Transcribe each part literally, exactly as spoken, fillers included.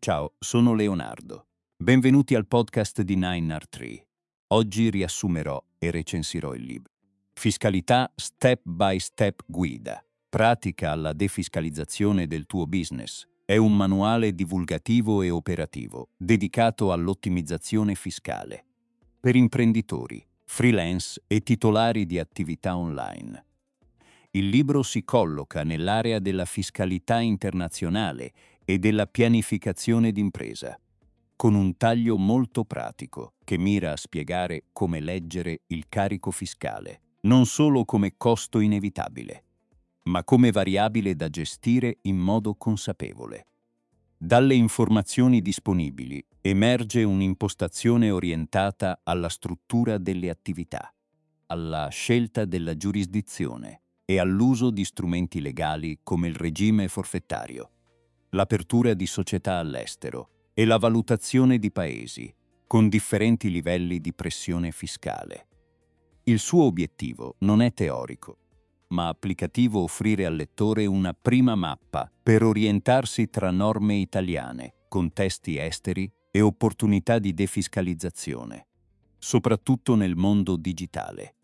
Ciao, sono Leonardo. Benvenuti al podcast di nine R tre. Oggi riassumerò e recensirò il libro Fiscalità Step by Step Guida. Pratica alla defiscalizzazione del tuo business. È un manuale divulgativo e operativo dedicato all'ottimizzazione fiscale per imprenditori, freelance e titolari di attività online. Il libro si colloca nell'area della fiscalità internazionale e della pianificazione d'impresa, con un taglio molto pratico che mira a spiegare come leggere il carico fiscale, non solo come costo inevitabile, ma come variabile da gestire in modo consapevole. Dalle informazioni disponibili emerge un'impostazione orientata alla struttura delle attività, alla scelta della giurisdizione e all'uso di strumenti legali come il regime forfettario, l'apertura di società all'estero e la valutazione di paesi con differenti livelli di pressione fiscale. Il suo obiettivo non è teorico, ma applicativo: offrire al lettore una prima mappa per orientarsi tra norme italiane, contesti esteri e opportunità di defiscalizzazione, soprattutto nel mondo digitale.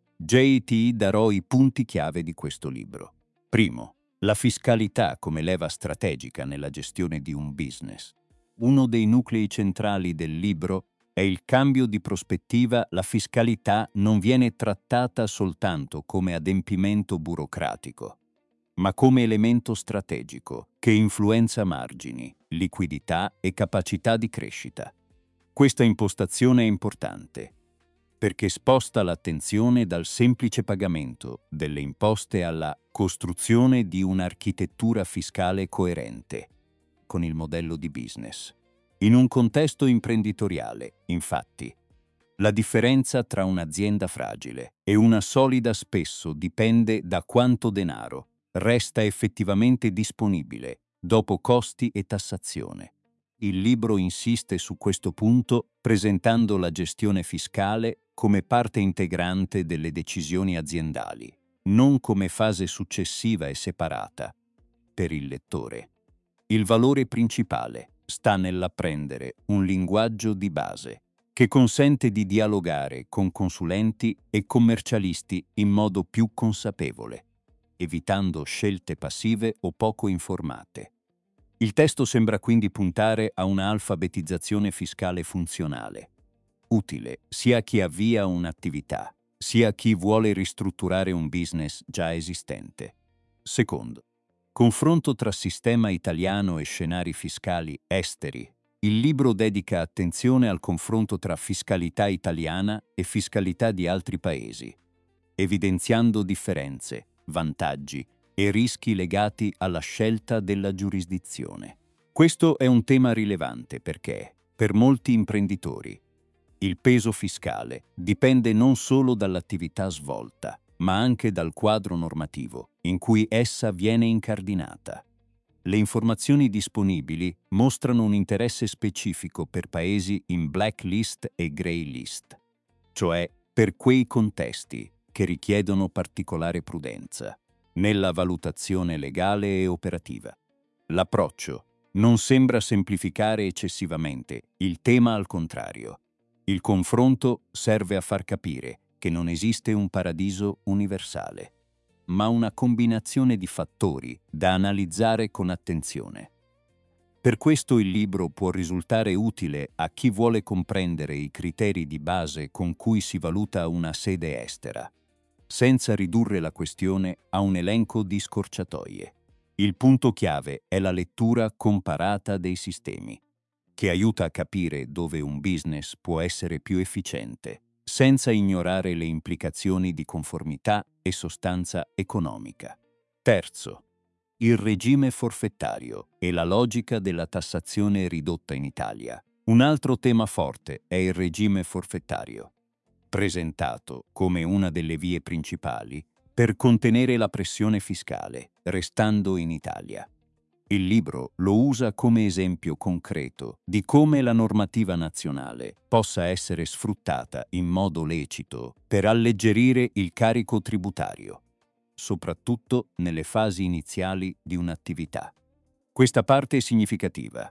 J T darò i punti chiave di questo libro. Primo, la fiscalità come leva strategica nella gestione di un business. Uno dei nuclei centrali del libro è il cambio di prospettiva. La fiscalità non viene trattata soltanto come adempimento burocratico, ma come elemento strategico che influenza margini, liquidità e capacità di crescita. Questa impostazione è importante perché sposta l'attenzione dal semplice pagamento delle imposte alla costruzione di un'architettura fiscale coerente con il modello di business. In un contesto imprenditoriale, infatti, la differenza tra un'azienda fragile e una solida spesso dipende da quanto denaro resta effettivamente disponibile dopo costi e tassazione. Il libro insiste su questo punto, presentando la gestione fiscale come parte integrante delle decisioni aziendali, non come fase successiva e separata. Per il lettore, il valore principale sta nell'apprendere un linguaggio di base che consente di dialogare con consulenti e commercialisti in modo più consapevole, evitando scelte passive o poco informate. Il testo sembra quindi puntare a una alfabetizzazione fiscale funzionale, utile sia a chi avvia un'attività, sia a chi vuole ristrutturare un business già esistente. Secondo, confronto tra sistema italiano e scenari fiscali esteri. Il libro dedica attenzione al confronto tra fiscalità italiana e fiscalità di altri paesi, evidenziando differenze, vantaggi e rischi legati alla scelta della giurisdizione. Questo è un tema rilevante perché, per molti imprenditori, il peso fiscale dipende non solo dall'attività svolta, ma anche dal quadro normativo in cui essa viene incardinata. Le informazioni disponibili mostrano un interesse specifico per paesi in blacklist e grey list, cioè per quei contesti che richiedono particolare prudenza nella valutazione legale e operativa. L'approccio non sembra semplificare eccessivamente il tema, al contrario. Il confronto serve a far capire che non esiste un paradiso universale, ma una combinazione di fattori da analizzare con attenzione. Per questo il libro può risultare utile a chi vuole comprendere i criteri di base con cui si valuta una sede estera, senza ridurre la questione a un elenco di scorciatoie. Il punto chiave è la lettura comparata dei sistemi, che aiuta a capire dove un business può essere più efficiente, senza ignorare le implicazioni di conformità e sostanza economica. Terzo, il regime forfettario e la logica della tassazione ridotta in Italia. Un altro tema forte è il regime forfettario, presentato come una delle vie principali per contenere la pressione fiscale, restando in Italia. Il libro lo usa come esempio concreto di come la normativa nazionale possa essere sfruttata in modo lecito per alleggerire il carico tributario, soprattutto nelle fasi iniziali di un'attività. Questa parte è significativa,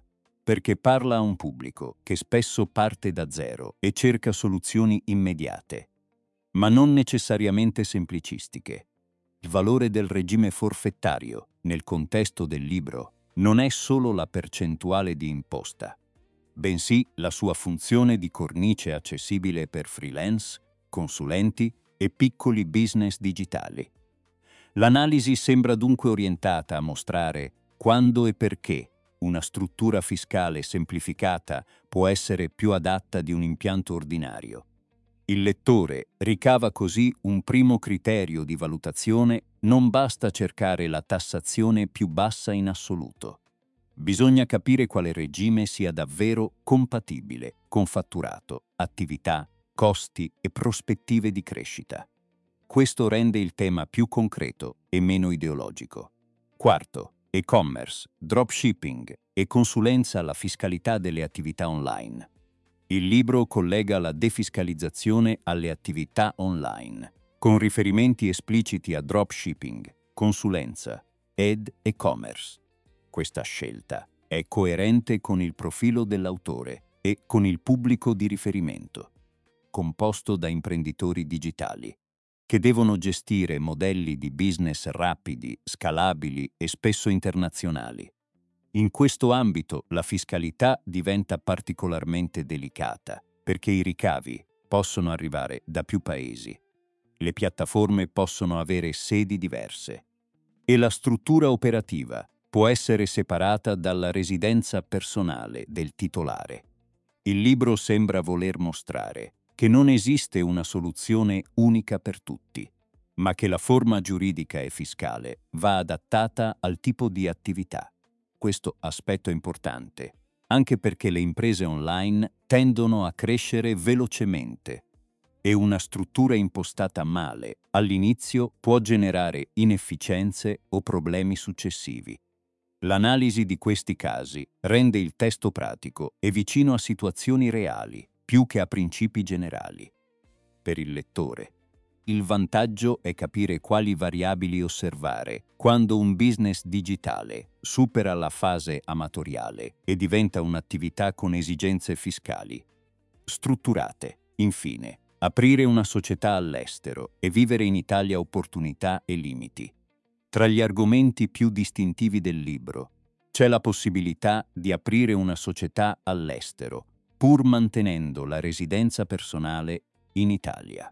perché parla a un pubblico che spesso parte da zero e cerca soluzioni immediate, ma non necessariamente semplicistiche. Il valore del regime forfettario, nel contesto del libro, non è solo la percentuale di imposta, bensì la sua funzione di cornice accessibile per freelance, consulenti e piccoli business digitali. L'analisi sembra dunque orientata a mostrare quando e perché una struttura fiscale semplificata può essere più adatta di un impianto ordinario. Il lettore ricava così un primo criterio di valutazione: non basta cercare la tassazione più bassa in assoluto. Bisogna capire quale regime sia davvero compatibile con fatturato, attività, costi e prospettive di crescita. Questo rende il tema più concreto e meno ideologico. Quarto, e-commerce, dropshipping e consulenza alla fiscalità delle attività online. Il libro collega la defiscalizzazione alle attività online, con riferimenti espliciti a dropshipping, consulenza ed e-commerce. Questa scelta è coerente con il profilo dell'autore e con il pubblico di riferimento, composto da imprenditori digitali, che devono gestire modelli di business rapidi, scalabili e spesso internazionali. In questo ambito la fiscalità diventa particolarmente delicata, perché i ricavi possono arrivare da più paesi, le piattaforme possono avere sedi diverse e la struttura operativa può essere separata dalla residenza personale del titolare. Il libro sembra voler mostrare che non esiste una soluzione unica per tutti, ma che la forma giuridica e fiscale va adattata al tipo di attività. Questo aspetto è importante, anche perché le imprese online tendono a crescere velocemente e una struttura impostata male all'inizio può generare inefficienze o problemi successivi. L'analisi di questi casi rende il testo pratico e vicino a situazioni reali, più che a principi generali. Per il lettore, il vantaggio è capire quali variabili osservare quando un business digitale supera la fase amatoriale e diventa un'attività con esigenze fiscali strutturate. Infine, aprire una società all'estero e vivere in Italia: opportunità e limiti. Tra gli argomenti più distintivi del libro c'è la possibilità di aprire una società all'estero, pur mantenendo la residenza personale in Italia.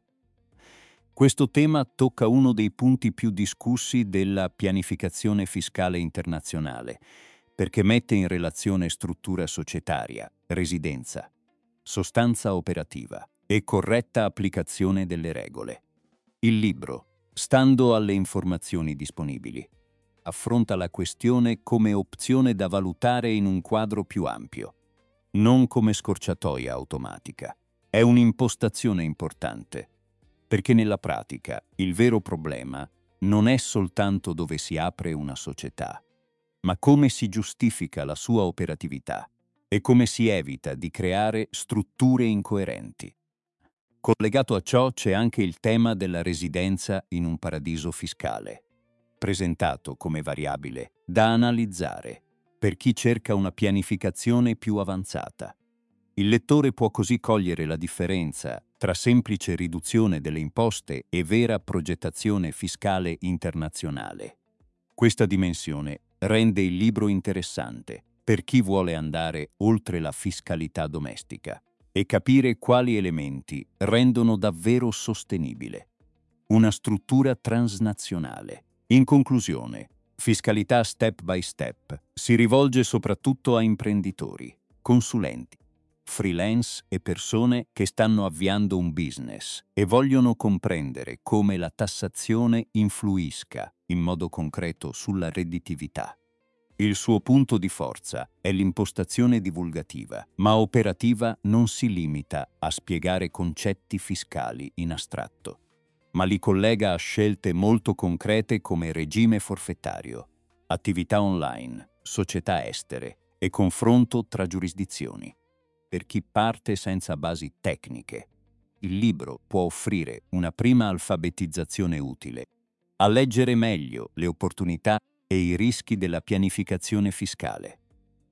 Questo tema tocca uno dei punti più discussi della pianificazione fiscale internazionale, perché mette in relazione struttura societaria, residenza, sostanza operativa e corretta applicazione delle regole. Il libro, stando alle informazioni disponibili, affronta la questione come opzione da valutare in un quadro più ampio, non come scorciatoia automatica. È un'impostazione importante, perché nella pratica il vero problema non è soltanto dove si apre una società, ma come si giustifica la sua operatività e come si evita di creare strutture incoerenti. Collegato a ciò c'è anche il tema della residenza in un paradiso fiscale, presentato come variabile da analizzare per chi cerca una pianificazione più avanzata. Il lettore può così cogliere la differenza tra semplice riduzione delle imposte e vera progettazione fiscale internazionale. Questa dimensione rende il libro interessante per chi vuole andare oltre la fiscalità domestica e capire quali elementi rendono davvero sostenibile una struttura transnazionale. In conclusione, Fiscalità Step by Step si rivolge soprattutto a imprenditori, consulenti, freelance e persone che stanno avviando un business e vogliono comprendere come la tassazione influisca in modo concreto sulla redditività. Il suo punto di forza è l'impostazione divulgativa, ma operativa non si limita a spiegare concetti fiscali in astratto, ma li collega a scelte molto concrete come regime forfettario, attività online, società estere e confronto tra giurisdizioni. Per chi parte senza basi tecniche, il libro può offrire una prima alfabetizzazione utile a leggere meglio le opportunità e i rischi della pianificazione fiscale.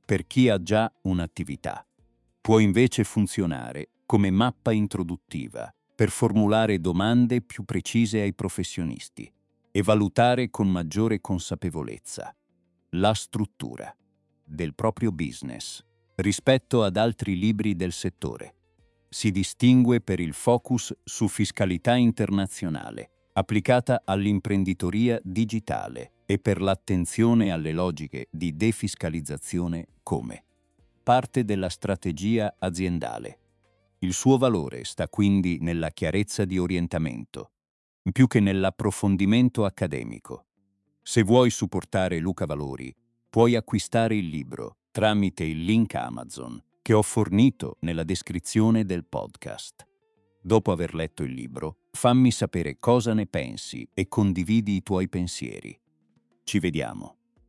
per chi ha già un'attività. Può invece funzionare come mappa introduttiva per formulare domande più precise ai professionisti e valutare con maggiore consapevolezza la struttura del proprio business rispetto ad altri libri del settore. Si distingue per il focus su fiscalità internazionale, applicata all'imprenditoria digitale, e per l'attenzione alle logiche di defiscalizzazione come parte della strategia aziendale. Il suo valore sta quindi nella chiarezza di orientamento, più che nell'approfondimento accademico. Se vuoi supportare Luca Valori, puoi acquistare il libro tramite il link Amazon che ho fornito nella descrizione del podcast. Dopo aver letto il libro, fammi sapere cosa ne pensi e condividi i tuoi pensieri. Ci vediamo.